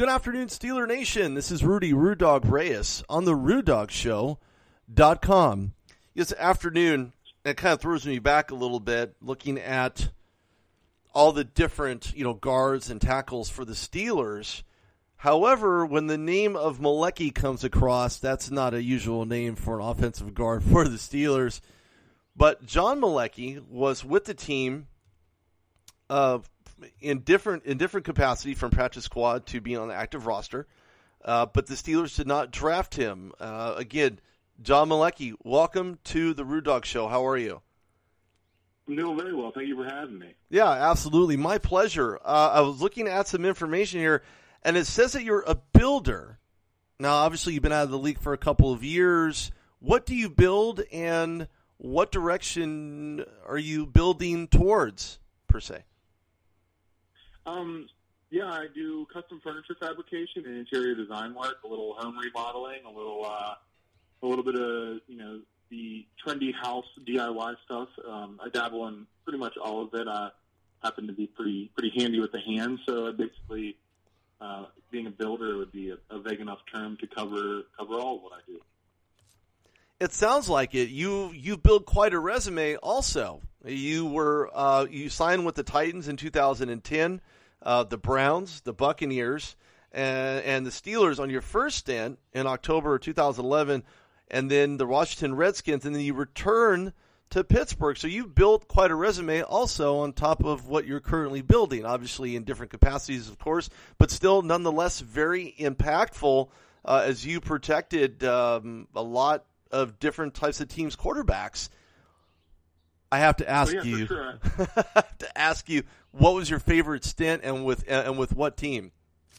Good afternoon, Steeler Nation. This is Rudy Rude Dog Reyes on the RudeDogShow.com. This afternoon, it kind of throws me back a little bit, looking at all the different, guards and tackles for the Steelers. However, when the name of Malecki comes across, that's not a usual name for an offensive guard for the Steelers. But John Malecki was with the team in different capacity, from practice squad to being on the active roster. But the Steelers did not draft him. Again, John Malecki, welcome to the Rude Dog Show. How are you? I'm doing very well. Thank you for having me. Yeah, absolutely. My pleasure. I was looking at some information here, and it says that you're a builder. Now, obviously, you've been out of the league for a couple of years. What do you build, and what direction are you building towards, per se? Yeah, I do custom furniture fabrication and interior design work, a little home remodeling, a little bit of, the trendy house DIY stuff. I dabble in pretty much all of it. I happen to be pretty handy with the hands, so basically being a builder would be a vague enough term to cover all of what I do. It sounds like it. You build quite a resume also. You signed with the Titans in 2010, the Browns, the Buccaneers, and the Steelers on your first stint in October 2011, and then the Washington Redskins, and then you return to Pittsburgh. So you built quite a resume also on top of what you're currently building, obviously in different capacities, of course, but still nonetheless very impactful as you protected a lot of different types of teams' quarterbacks. I have to ask you. Sure. To ask you, what was your favorite stint, and with what team?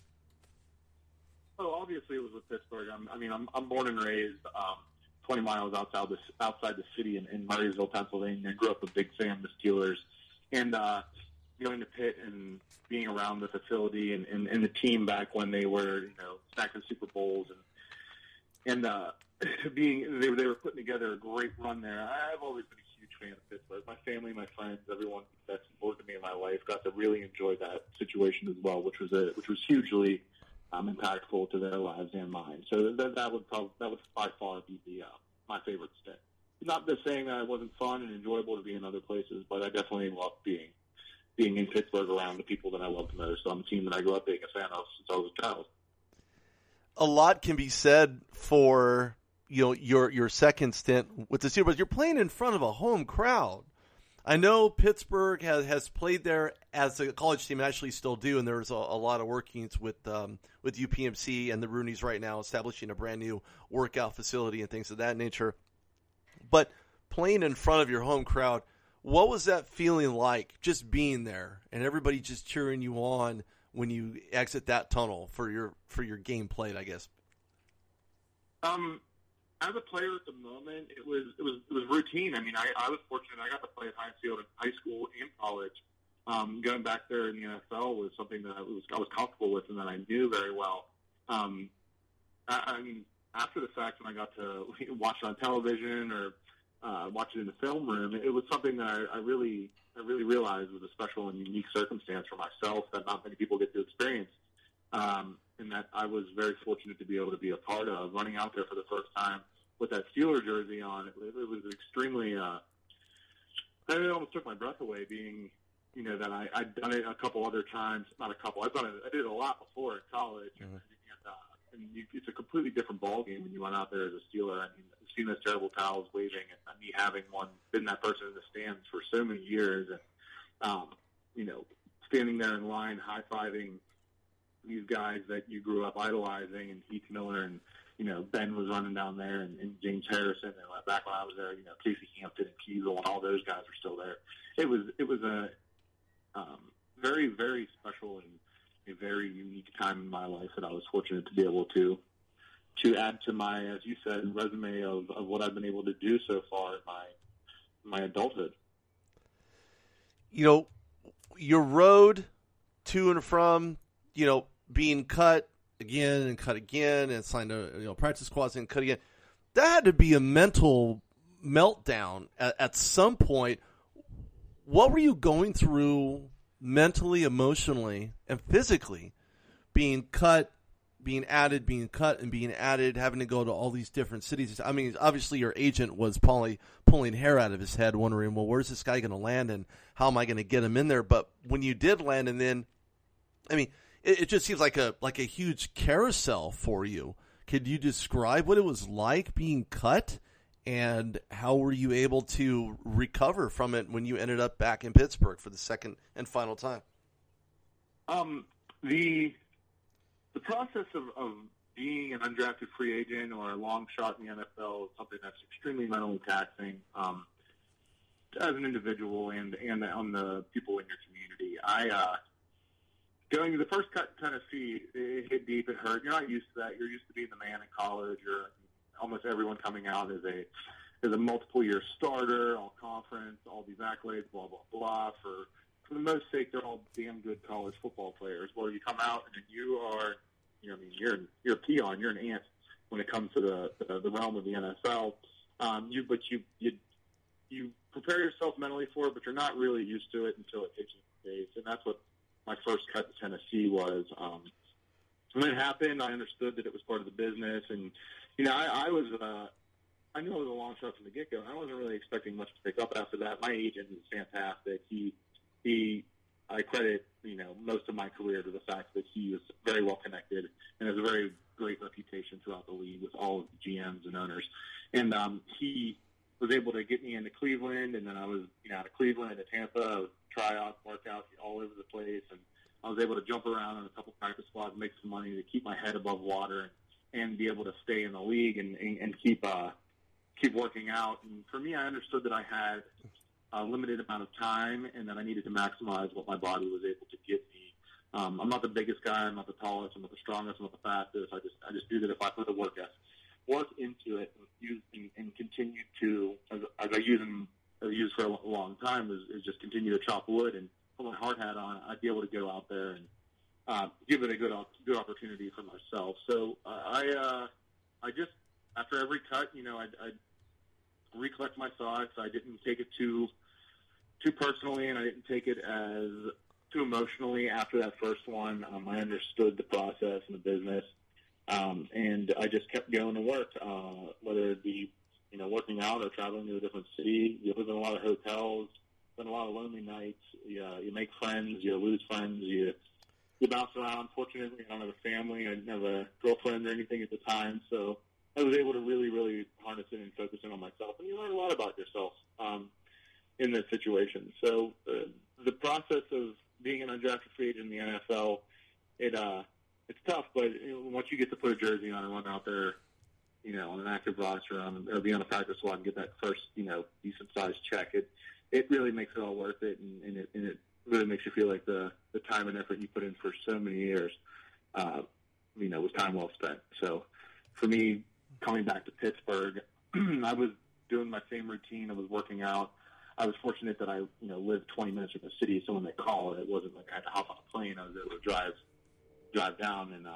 Oh, obviously it was with Pittsburgh. I'm born and raised 20 miles outside the city in Murraysville, Pennsylvania. I grew up a big fan of the Steelers, and going to Pitt and being around the facility and the team back when they were stacking Super Bowls and they were putting together a great run there. I've always been a huge fan of Pittsburgh. My family, my friends, everyone that's important to me in my life got to really enjoy that situation as well, which was hugely impactful to their lives and mine. So that would by far be my favorite stint. Not just saying that it wasn't fun and enjoyable to be in other places, but I definitely loved being in Pittsburgh around the people that I loved most on the team that I grew up being a fan of since I was a child. A lot can be said for your second stint with the Steelers. You're playing in front of a home crowd. I know Pittsburgh has played there as a college team, and actually still do, and there's a lot of workings with UPMC and the Rooneys right now establishing a brand new workout facility and things of that nature. But playing in front of your home crowd, what was that feeling like, just being there and everybody just cheering you on when you exit that tunnel for your game played, I guess? As a player at the moment, it was routine. I was fortunate. I got to play at Highfield in high school and college. Going back there in the NFL was something that I was comfortable with and that I knew very well. After the fact, when I got to watch it on television or watch it in the film room, it was something that I really realized was a special and unique circumstance for myself that not many people get to experience. And that I was very fortunate to be able to be a part of. Running out there for the first time with that Steeler jersey on, it was extremely, it almost took my breath away, being, that I'd done it a couple other times, not a couple, I did it a lot before at college, mm-hmm. It's a completely different ballgame when you run out there as a Steeler. I've seen those terrible towels waving, and me having been that person in the stands for so many years, and, standing there in line, high-fiving these guys that you grew up idolizing, and Heath Miller, and Ben was running down there, and James Harrison, and back when I was there, Casey Hampton and Kiesel, and all those guys were still there. It was a very, very special and a very unique time in my life that I was fortunate to be able to add to my, as you said, resume of what I've been able to do so far in my adulthood. Your road to and from, being cut again and signed to practice squads and cut again, that had to be a mental meltdown at some point. What were you going through mentally, emotionally, and physically being cut, being added, being cut, and being added, having to go to all these different cities. I mean, obviously your agent was probably pulling hair out of his head, wondering, well, where's this guy going to land, and how am I going to get him in there? But when you did land, and then, I mean, it just seems like a huge carousel for you. Could you describe what it was like being cut, and how were you able to recover from it when you ended up back in Pittsburgh for the second and final time? The process of being an undrafted free agent or a long shot in the NFL is something that's extremely mentally taxing as an individual and on the people in your community. Going to the first cut in Tennessee, it hit deep, it hurt. You're not used to that. You're used to being the man in college. You're almost everyone coming out as a multiple-year starter, all conference, all these accolades, blah, blah, blah. For the most sake, they're all damn good college football players. Well, you come out and you are, you're a peon, you're an ant when it comes to the realm of the NFL. You prepare yourself mentally for it, but you're not really used to it until it hits you in the face. And that's what my first cut to Tennessee was. When it happened, I understood that it was part of the business, and I knew I was a long shot from the get-go, and I wasn't really expecting much to pick up after that. My agent is fantastic. I credit, most of my career to the fact that he was very well connected and has a very great reputation throughout the league with all of the GMs and owners. And he was able to get me into Cleveland, and then I was, out of Cleveland into Tampa, tryouts, workouts, all over the place, and I was able to jump around on a couple practice squads, make some money to keep my head above water and be able to stay in the league and keep working out. And for me, I understood that I had a limited amount of time and that I needed to maximize what my body was able to give me. I'm not the biggest guy. I'm not the tallest. I'm not the strongest. I'm not the fastest. I just knew that if I put the work into it and continue to, as I use for a long time, is just continue to chop wood and put my hard hat on, I'd be able to go out there and give it a good opportunity for myself. So I just, after every cut, I'd recollect my thoughts. I didn't take it too personally, and I didn't take it as too emotionally after that first one. I understood the process and the business, and I just kept going to work, whether it be working out or traveling to a different city. You live in a lot of hotels, spend a lot of lonely nights. You make friends, you lose friends, you bounce around. Fortunately, I don't have a family. I didn't have a girlfriend or anything at the time, so I was able to really, really harness it and focus in on myself. And you learn a lot about yourself in this situation. So the process of being an undrafted free agent in the NFL, it's tough, but once you get to put a jersey on and run out there, on an active roster or be on a practice squad and get that first, decent-sized check, it really makes it all worth it, and it really makes you feel like the time and effort you put in for so many years, was time well spent. So for me, coming back to Pittsburgh, I was doing my same routine. I was working out. I was fortunate that I, lived 20 minutes from the city, so when they called, it wasn't like I had to hop on a plane. I was able to drive down, and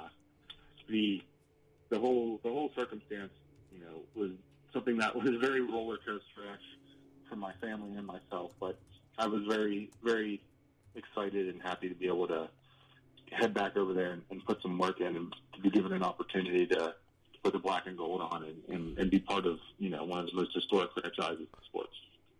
the whole circumstance, was something that was very roller coaster-ish for my family and myself. But I was very, very excited and happy to be able to head back over there and put some work in and to be given an opportunity to put the black and gold on and be part of, one of the most historic franchises in sports.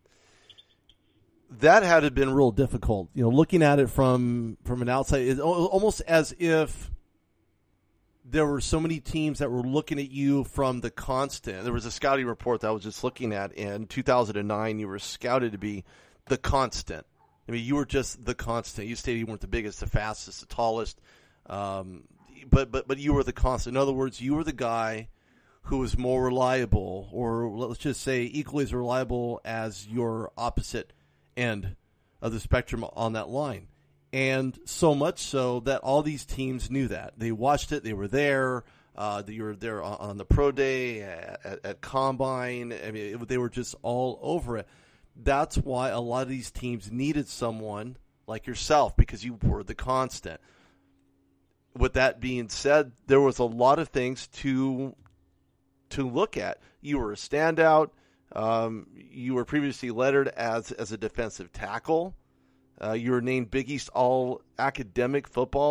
That had to have been real difficult. Looking at it from an outside, it's almost as if there were so many teams that were looking at you from the constant. There was a scouting report that I was just looking at in 2009. You were scouted to be the constant. I mean, you were just the constant. You stated you weren't the biggest, the fastest, the tallest, but you were the constant. In other words, you were the guy who was more reliable, or let's just say equally as reliable as your opposite end of the spectrum on that line. And so much so that all these teams knew that. They watched it. They were there. You were there on the pro day, at Combine. I mean, they were just all over it. That's why a lot of these teams needed someone like yourself, because you were the constant. With that being said, there was a lot of things to look at. You were a standout. You were previously lettered as a defensive tackle. You were named Big East All Academic Football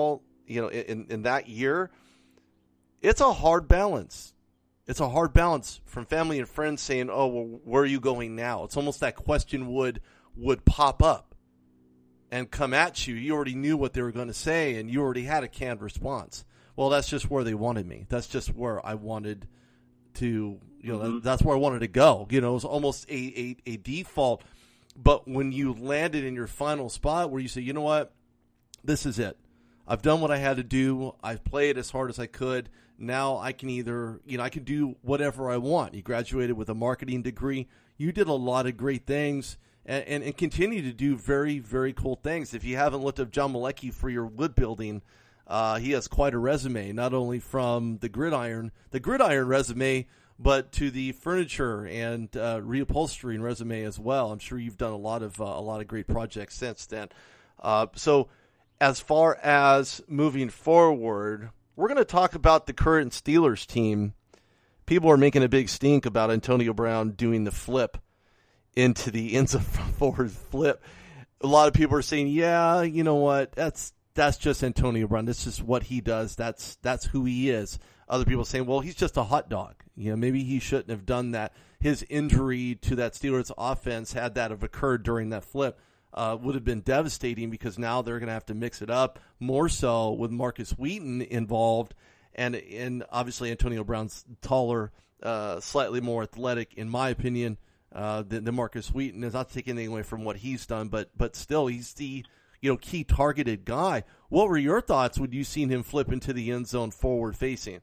in that year, it's a hard balance. It's a hard balance from family and friends saying, "Oh, well, where are you going now?" It's almost that question would pop up and come at you. You already knew what they were going to say, and you already had a canned response. Well, that's just where they wanted me. That's just where I wanted to, that's where I wanted to go. It was almost a default. But when you landed in your final spot where you say, you know what, this is it. I've done what I had to do. I've played as hard as I could. Now I can either, I can do whatever I want. You graduated with a marketing degree. You did a lot of great things and continue to do very, very cool things. If you haven't looked up John Malecki for your wood building, he has quite a resume, not only from the gridiron resume, but to the furniture and reupholstering resume as well. I'm sure you've done a lot of great projects since then. So as far as moving forward, we're going to talk about the current Steelers team. People are making a big stink about Antonio Brown doing the flip into the end zone forward flip. A lot of people are saying, yeah, you know what, that's just Antonio Brown. This is what he does. That's who he is. Other people are saying, well, he's just a hot dog. Maybe he shouldn't have done that. His injury to that Steelers offense, had that have occurred during that flip, would have been devastating, because now they're going to have to mix it up more so with Marcus Wheaton involved. And obviously Antonio Brown's taller, slightly more athletic, in my opinion, than Marcus Wheaton. Is not taking anything away from what he's done, but still, he's the key targeted guy. What were your thoughts when you seen him flip into the end zone forward facing?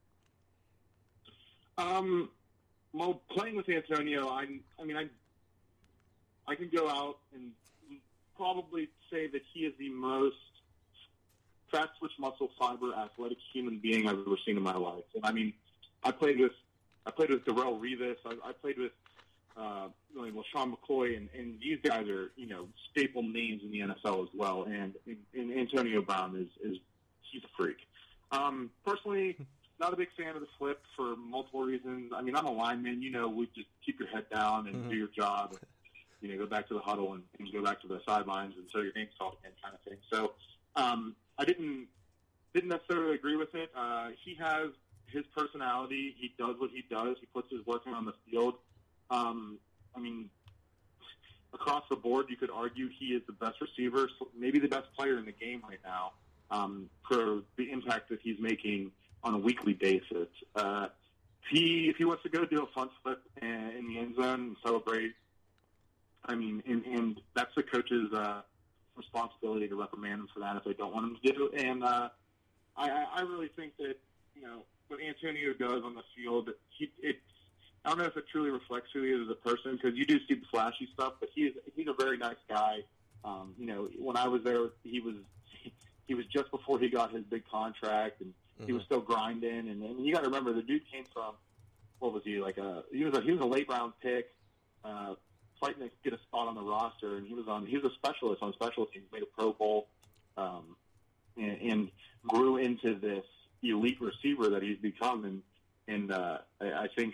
Well, playing with Antonio, I can go out and probably say that he is the most fast twitch muscle fiber athletic human being I've ever seen in my life. And I played with Darrelle Revis. I played with Sean McCoy, and these guys are staple names in the NFL as well. And Antonio Brown is he's a freak. Personally, not a big fan of the flip for multiple reasons. I'm a lineman. We just keep your head down and do your job. And, go back to the huddle and go back to the sidelines and so your name's called again, kind of thing. So I didn't necessarily agree with it. He has his personality. He does what he does. He puts his work in on the field. Across the board, you could argue he is the best receiver, maybe the best player in the game right now, for the impact that he's making on a weekly basis. If he wants to go do a front flip in the end zone and celebrate, and that's the coach's responsibility to reprimand him for that if they don't want him to do. And I really think that what Antonio does on the field, I don't know if it truly reflects who he is as a person, because you do see the flashy stuff, but he's a very nice guy. When I was there, he was just before he got his big contract, and he was still grinding. And you got to remember, the dude came from, what was he, he was a late round pick, fighting to get a spot on the roster, and he was a specialist on special teams, made a Pro Bowl, and grew into this elite receiver that he's become. And I think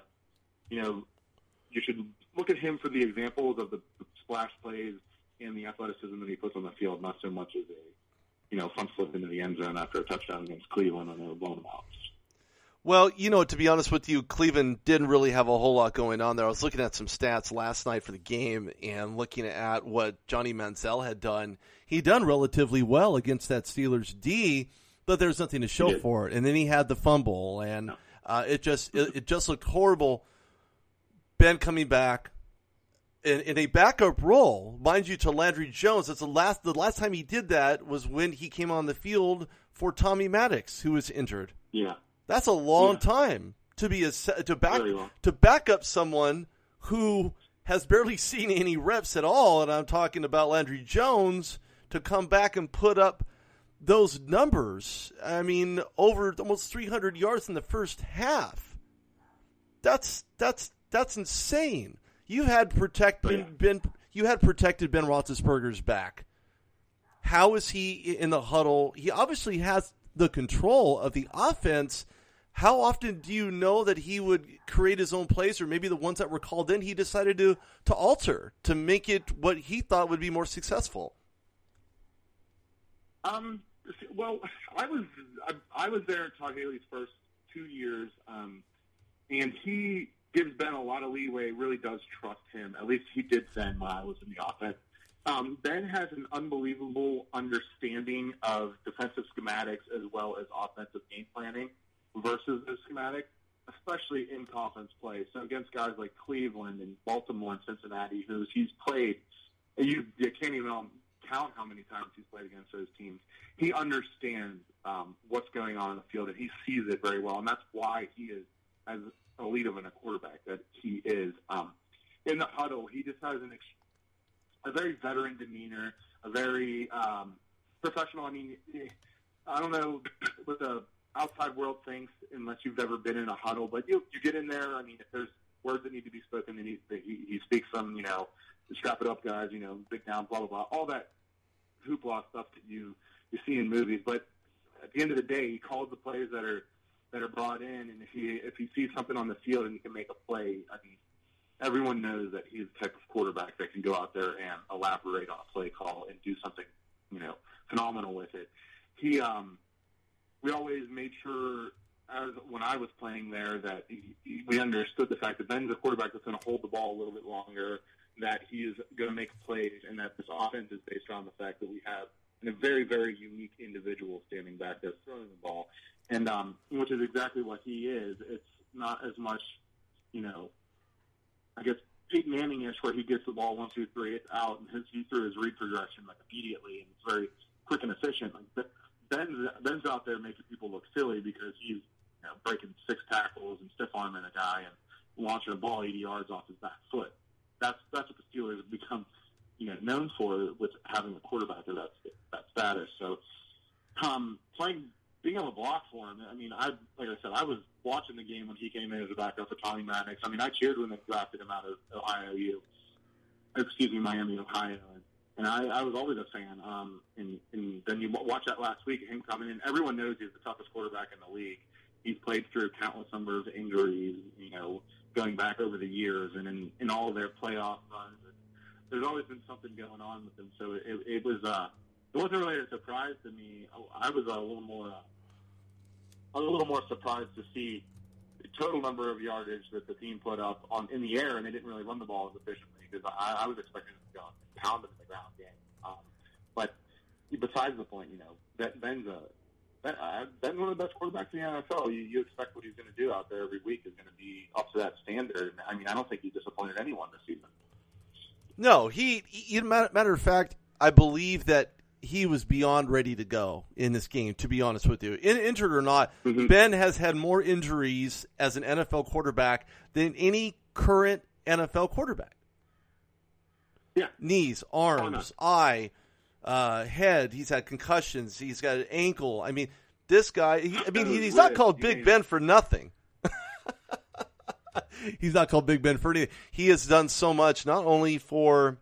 you should look at him for the examples of the splash plays and the athleticism that he puts on the field, not so much as a front flip into the end zone after a touchdown against Cleveland and they were blowing them out. Well, to be honest with you, Cleveland didn't really have a whole lot going on there. I was looking at some stats last night for the game and looking at what Johnny Manziel had done. He'd done relatively well against that Steelers D, but there's nothing to show for it. And then he had the fumble, and it just looked horrible. Ben coming back in a backup role, mind you, to Landry Jones. That's the last time he did that was when he came on the field for Tommy Maddox, who was injured. Yeah. That's a long time to back up someone who has barely seen any reps at all, and I'm talking about Landry Jones, to come back and put up those numbers. Over almost 300 yards in the first half. That's insane. You had protected Ben Roethlisberger's back. How is he in the huddle? He obviously has the control of the offense. How often do you know that he would create his own plays, or maybe the ones that were called in, he decided to alter to make it what he thought would be more successful? Well, I was there in Todd Haley's first 2 years, and he gives Ben a lot of leeway. Really does trust him. At least he did then when I was in the offense. Ben has an unbelievable understanding of defensive schematics as well as offensive game planning versus the schematic, especially in conference play. So against guys like Cleveland and Baltimore and Cincinnati, who he's played, you can't even count how many times he's played against those teams. He understands what's going on in the field, and he sees it very well, and that's why he is as elite of a quarterback that he is. In the huddle, he just has a very veteran demeanor, a very professional. I mean, I don't know what the outside world thinks unless you've ever been in a huddle, but you get in there. I mean, if there's words that need to be spoken, then he speaks some, strap it up, guys, big down, blah, blah, blah, all that hoopla stuff that you see in movies. But at the end of the day, he calls the plays that are brought in, and if he sees something on the field and he can make a play, I mean, everyone knows that he's the type of quarterback that can go out there and elaborate on a play call and do something, phenomenal with it. We always made sure, when I was playing there, that we understood the fact that Ben's a quarterback that's going to hold the ball a little bit longer, that he is going to make plays, and that this offense is based around the fact that we have a very, very unique individual standing back there throwing the ball, and which is exactly what he is. It's not as much, I guess, Peyton Manning-ish, where he gets the ball 1, 2, 3, it's out, and he threw his read progression immediately, and it's very quick and efficient. Ben's out there making people look silly because he's breaking 6 tackles and stiff-arming a guy and launching a ball 80 yards off his back foot. That's what the Steelers have become known for, with having a quarterback of that status. So being able to block for him, I mean, like I said, I was watching the game when he came in as a backup for Tommy Maddox. I mean, I cheered when they drafted him out of Miami, Ohio. And I was always a fan. And then you watch that last week, him coming in. Everyone knows he's the toughest quarterback in the league. He's played through countless number of injuries, going back over the years, and in all of their playoff runs. There's always been something going on with him. So it wasn't really a surprise to me. I was a little more surprised to see the total number of yardage that the team put up in the air, and they didn't really run the ball as efficiently, because I was expecting them to go and pound them in the ground game. But besides the point, Ben's one of the best quarterbacks in the NFL. You expect what he's going to do out there every week is going to be up to that standard. I mean, I don't think he disappointed anyone this season. No, matter of fact, I believe that he was beyond ready to go in this game, to be honest with you. Injured or not, Ben has had more injuries as an NFL quarterback than any current NFL quarterback. Yeah. Knees, arms, eye, head. He's had concussions. He's got an ankle. I mean, this guy, he's not called Big Ben for nothing. He's not called Big Ben for anything. He has done so much, not only for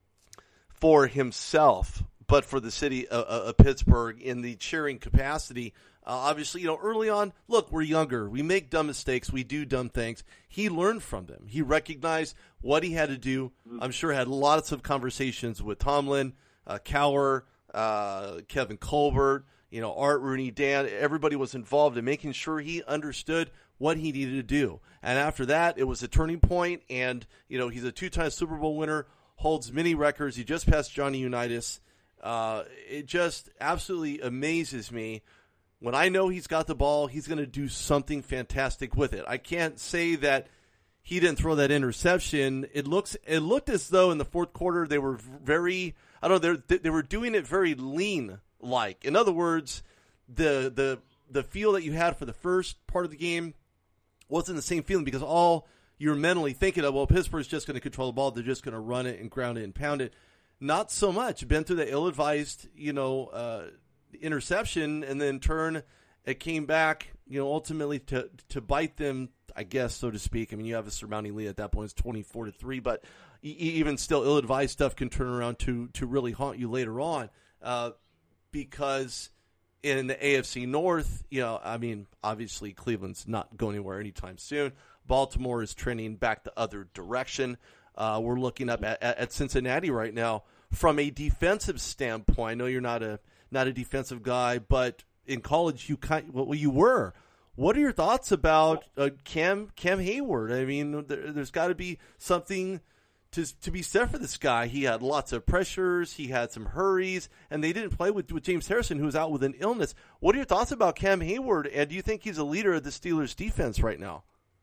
himself, but for the city of Pittsburgh in the cheering capacity. Obviously, early on, look, we're younger. We make dumb mistakes. We do dumb things. He learned from them. He recognized what he had to do. I'm sure had lots of conversations with Tomlin, Cowher, Kevin Colbert, Art Rooney, Dan. Everybody was involved in making sure he understood what he needed to do. And after that, it was a turning point. And, he's a 2-time Super Bowl winner, holds many records. He just passed Johnny Unitas. It just absolutely amazes me. When I know he's got the ball, he's going to do something fantastic with it. I can't say that he didn't throw that interception. It looked as though in the fourth quarter they were very, they were doing it very lean-like. In other words, the feel that you had for the first part of the game wasn't the same feeling, because all you're mentally thinking of, well, Pittsburgh's just going to control the ball. They're just going to run it and ground it and pound it. Not so much. Been through the ill-advised, interception, and then it came back, ultimately to bite them, I guess, so to speak. I mean, you have a surmounting lead at that point. It's 24-3, but even still, ill-advised stuff can turn around to really haunt you later on, because in the AFC North, obviously Cleveland's not going anywhere anytime soon. Baltimore is trending back the other direction. We're looking up at Cincinnati right now from a defensive standpoint. I know you're not a not a defensive guy, but in college you were. What are your thoughts about Cam Hayward? I mean, there's got to be something to be said for this guy. He had lots of pressures, he had some hurries, and they didn't play with James Harrison, who was out with an illness. What are your thoughts about Cam Hayward, and do you think he's a leader of the Steelers' defense right now?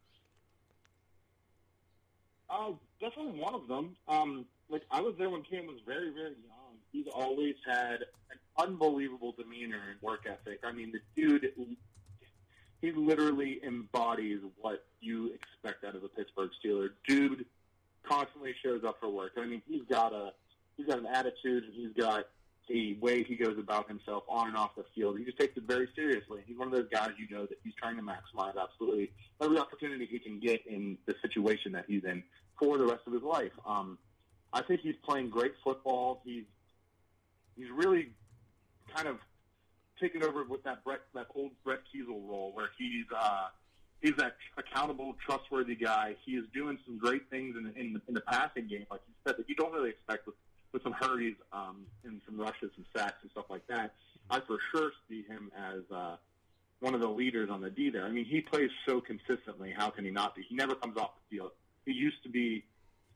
Definitely one of them. I was there when Cam was very, very young. He's always had an unbelievable demeanor and work ethic. I mean, the dude, he literally embodies what you expect out of a Pittsburgh Steeler. Dude constantly shows up for work. I mean, he's got an attitude, and he's got a way he goes about himself on and off the field. He just takes it very seriously. He's one of those guys that he's trying to maximize absolutely every opportunity he can get in the situation that he's in for the rest of his life. I think he's playing great football. He's really kind of taken over with that old Brett Kiesel role, where he's that accountable, trustworthy guy. He is doing some great things in the passing game, like you said, that you don't really expect with some hurries and some rushes, some sacks, and stuff like that. I for sure see him as one of the leaders on the D there. I mean, he plays so consistently. How can he not be? He never comes off the field. He used to be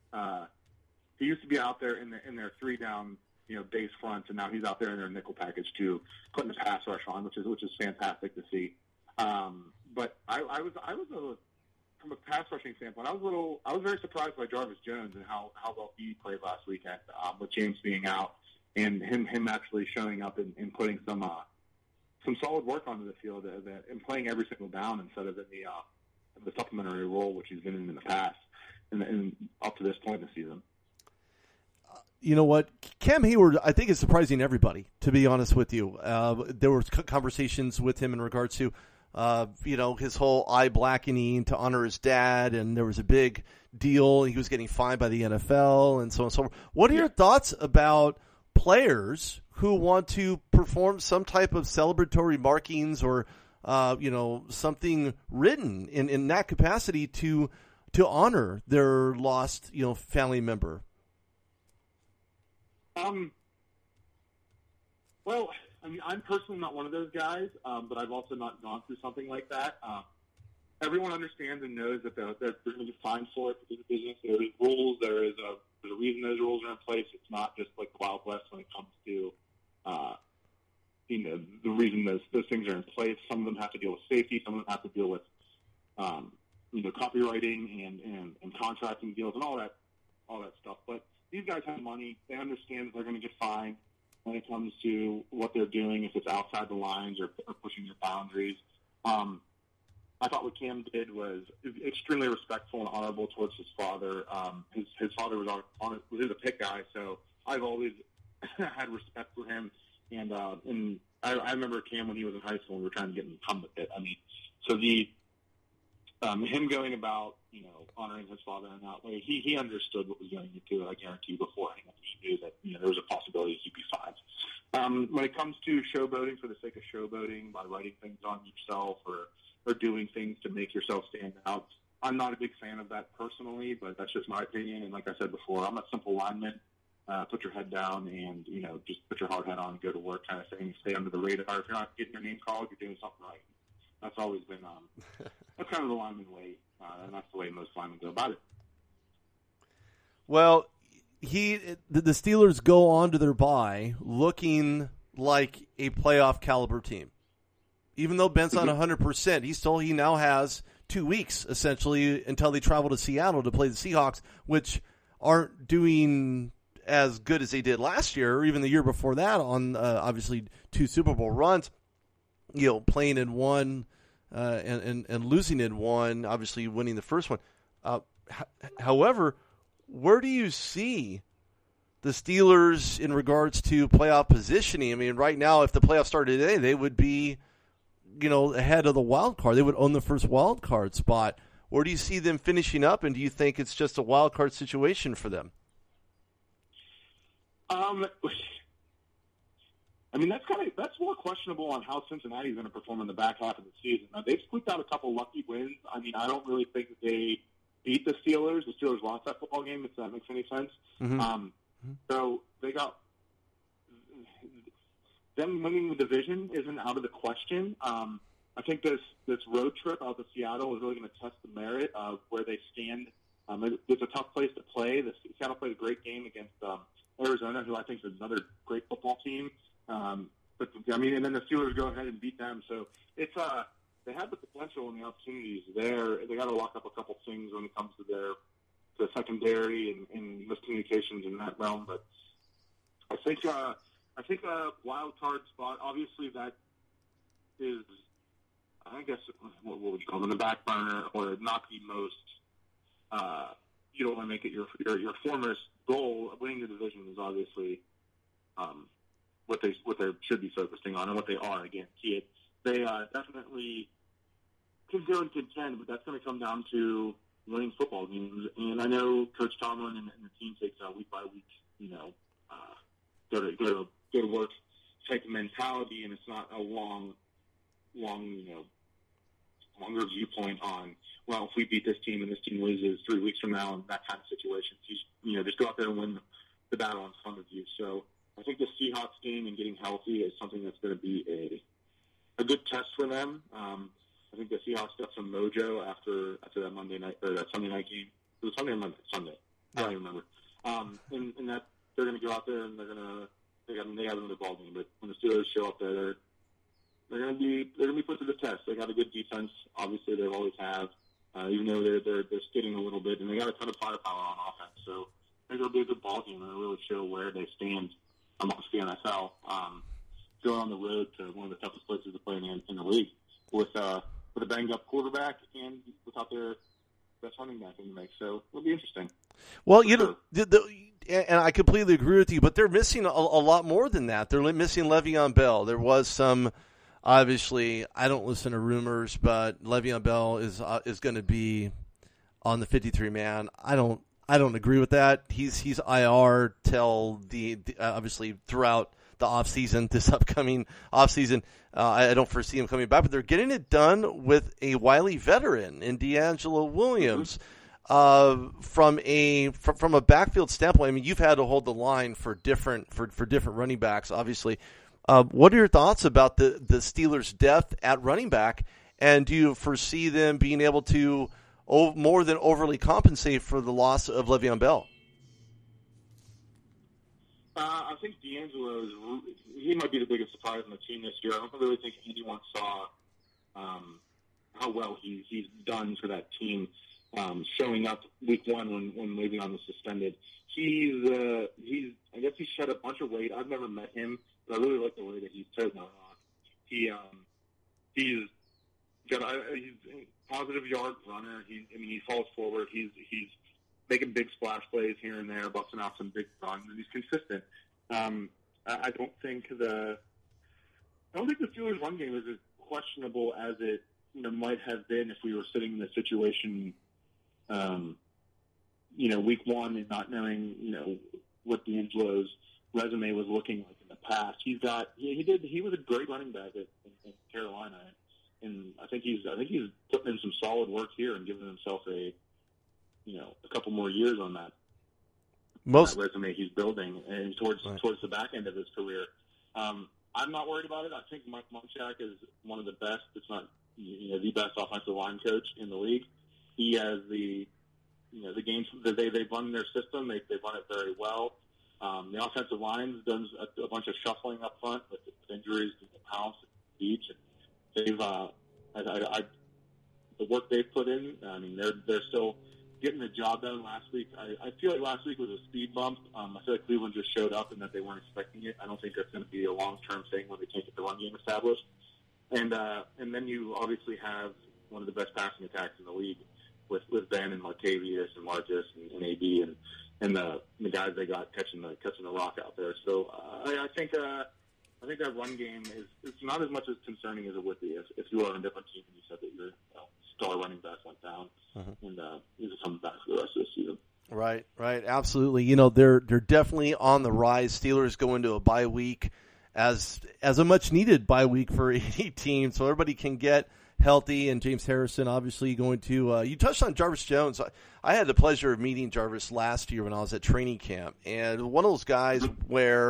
out there in their three down, base fronts, and now he's out there in their nickel package too, putting the pass rush on, which is fantastic to see. But I was from a pass rushing standpoint, I was very surprised by Jarvis Jones and how well he played last weekend, with James being out and him actually showing up and putting some solid work onto the field and playing every single down instead of in the supplementary role, which he's been in the past and up to this point in the season. You know what? Cam Hayward, I think, is surprising everybody, to be honest with you. There were conversations with him in regards to, his whole eye blackening to honor his dad, and there was a big deal. He was getting fined by the NFL and so on and so forth. What are your thoughts about players who want to perform some type of celebratory markings or, something written in that capacity to honor their lost, family member? Well, I mean, I'm personally not one of those guys, but I've also not gone through something like that. Everyone understands and knows that they're going to get fined for it because of business. There's rules. There's a reason those rules are in place. It's not just like the Wild West when it comes to, the reason those things are in place. Some of them have to deal with safety. Some of them have to deal with, copywriting and contracting deals and all that stuff. But these guys have money. They understand that they're going to get fined when it comes to what they're doing, if it's outside the lines or pushing their boundaries. I thought what Cam did was extremely respectful and honorable towards his father. His father was a Pitt guy, so I've always had respect for him. And I remember Cam when he was in high school and we were trying to get him to come to Pitt. I mean, so him going about, honoring his father in that way, he understood what was going into it, I guarantee you, beforehand. He knew that, there was a possibility he'd be fine. When it comes to showboating for the sake of showboating, by writing things on yourself or doing things to make yourself stand out, I'm not a big fan of that personally, but that's just my opinion. And like I said before, I'm a simple lineman. Put your head down and, just put your hard hat on and go to work kind of thing. Stay under the radar. If you're not getting your name called, you're doing something right. That's always been that's kind of the lineman way, and that's the way most linemen go about it. Well, the Steelers go on to their bye looking like a playoff caliber team. Even though Ben's not 100%, he now has 2 weeks essentially until they travel to Seattle to play the Seahawks, which aren't doing as good as they did last year or even the year before that on obviously 2 Super Bowl runs. Playing in one and losing in one, obviously winning the first one. However, where do you see the Steelers in regards to playoff positioning? I mean, right now, if the playoffs started today, they would be, ahead of the wild card. They would own the first wild card spot. Where do you see them finishing up, and do you think it's just a wild card situation for them? I mean, that's more questionable on how Cincinnati is going to perform in the back half of the season. Now, they've squeaked out a couple lucky wins. I mean, I don't really think that they beat the Steelers. The Steelers lost that football game, if that makes any sense. Mm-hmm. So they them winning the division isn't out of the question. I think this road trip out to Seattle is really going to test the merit of where they stand. It's a tough place to play. Seattle played a great game against Arizona, who I think is another great football team. But I mean, and then the Steelers go ahead and beat them. So it's they have the potential and the opportunities there. They got to lock up a couple things when it comes to the secondary and miscommunications in that realm. But I think a wild card spot. Obviously, that is, I guess, what would you call it, in the back burner, or not the most. You don't want to make it your foremost goal. Winning the division is obviously what they should be focusing on, and what they are. Again, see it. They definitely can go and contend, but that's going to come down to winning football games. And I know Coach Tomlin and the team takes week by week, go to work type of mentality, and it's not a longer viewpoint on, well, if we beat this team and this team loses 3 weeks from now, and that kind of situation. Just go out there and win the battle in front of you. So I think the Seahawks game and getting healthy is something that's going to be a good test for them. I think the Seahawks got some mojo after that Monday night or that Sunday night game. It was Sunday or Monday? Sunday. I don't even remember. And that they're going to go out there and they got another ball game. But when the Steelers show up there, they're going to be put to the test. They got a good defense. Obviously, they always have. Even though they're skidding a little bit, and they got a ton of firepower on offense. So I think it'll be a good ball game, and it'll really show where they stand amongst the NFL. Going on the road to one of the toughest places to play in the league with a banged-up quarterback and without their best running back in the mix. So it'll be interesting. Well, and I completely agree with you, but they're missing a lot more than that. They're missing Le'Veon Bell. There was some. Obviously, I don't listen to rumors, but Le'Veon Bell is going to be on the 53-man. I don't agree with that. He's IR till the obviously throughout the offseason, this upcoming offseason. I don't foresee him coming back, but they're getting it done with a wily veteran in D'Angelo Williams. From a backfield standpoint, I mean, you've had to hold the line for different running backs, obviously. What are your thoughts about the Steelers' depth at running back, and do you foresee them being able to more than overly compensate for the loss of Le'Veon Bell? I think D'Angelo he might be the biggest surprise on the team this year. I don't really think anyone saw how well he's done for that team, showing up week one when Le'Veon was suspended. I guess he shed a bunch of weight. I've never met him. But I really like the way that he's toting on. He's a positive yard runner. He falls forward. He's making big splash plays here and there, busting out some big runs, and he's consistent. I don't think the Steelers' run game is as questionable as it might have been if we were sitting in this situation, week one and not knowing what D'Angelo's resume was looking like in the past. He was a great running back in Carolina, and I think he's putting in some solid work here and giving himself a couple more years on that resume he's building and towards the back end of his career. I'm not worried about it. I think Mike Munchak is one of the best, if not the best offensive line coach in the league. He has the games that they've run their system. They've run it very well. The offensive line does a bunch of shuffling up front with injuries to Pounce and Beach. They've the work they've put in. I mean, they're still getting the job done. Last week, I feel like last week was a speed bump. I feel like Cleveland just showed up and that they weren't expecting it. I don't think that's going to be a long-term thing when they can't get the run game established. And then you obviously have one of the best passing attacks in the league with Ben and Martavius and Marcus and AB and the guys they got catching the rock out there. So I think that run game it's not as much as concerning as it would be if you were on a different team and you said that your star running back went down and he's coming back for the rest of the season. Right, absolutely. They're definitely on the rise. Steelers go into a bye week as a much needed bye week for any team, so everybody can get healthy. And James Harrison obviously going to you touched on Jarvis Jones. I had the pleasure of meeting Jarvis last year when I was at training camp, and one of those guys where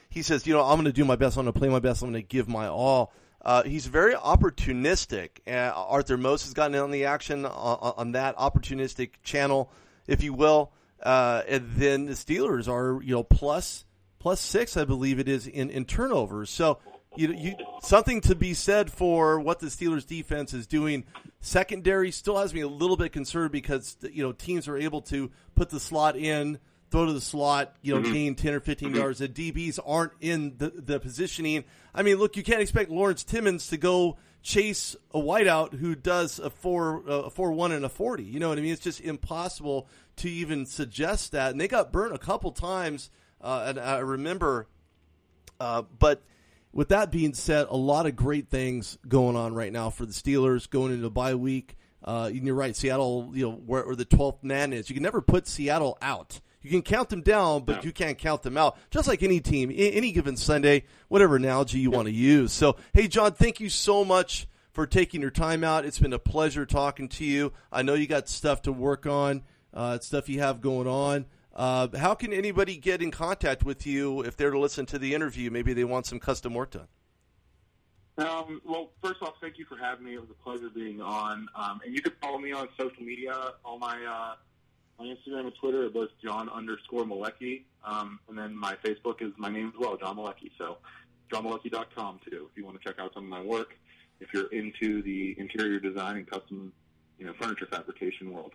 he says, I'm going to do my best. I'm going to play my best. I'm going to give my all. He's very opportunistic. Arthur Moose has gotten in on the action on that opportunistic channel, if you will. And then the Steelers are, plus 6, I believe it is, in turnovers. So you something to be said for what the Steelers defense is doing. Secondary still has me a little bit concerned because teams are able to put the slot in, throw to the slot, gain 10 or 15 yards. The DBs aren't in the positioning. I mean, look, you can't expect Lawrence Timmons to go chase a wideout who does a 4.1 and a 40. You know what I mean? It's just impossible to even suggest that. And they got burnt a couple times, and I remember. But with that being said, a lot of great things going on right now for the Steelers going into the bye week. And you're right, Seattle, where the 12th man is. You can never put Seattle out. You can count them down, but you can't count them out. Just like any team, any given Sunday, whatever analogy you want to use. So, hey, John, thank you so much for taking your time out. It's been a pleasure talking to you. I know you got stuff to work on, stuff you have going on. How can anybody get in contact with you if they're to listen to the interview? Maybe they want some custom work done. Well, first off, thank you for having me. It was a pleasure being on. And you can follow me on social media. All my Instagram and Twitter are both John_Malecki. And then my Facebook is my name as well, John Malecki. So johnmalecki.com too, if you want to check out some of my work, if you're into the interior design and custom, furniture fabrication world.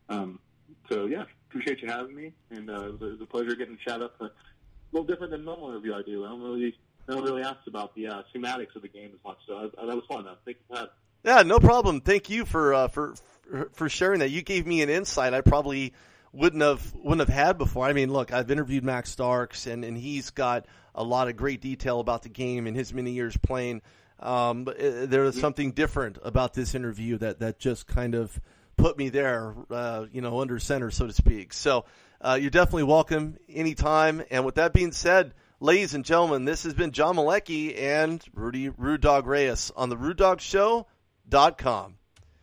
So yeah, appreciate you having me, and it was a pleasure getting to chat up. A little different than normal interview I do. I don't really ask about the schematics of the game as much, so that was fun. Thank you for having me. Yeah, no problem. Thank you for sharing that. You gave me an insight I probably wouldn't have had before. I mean, look, I've interviewed Max Starks, and he's got a lot of great detail about the game in his many years playing. But there was something different about this interview that just kind of put me there, under center, so to speak. So you're definitely welcome anytime. And with that being said, ladies and gentlemen, this has been John Malecki and Rudy Rude Dog Reyes on the RudeDogShow.com.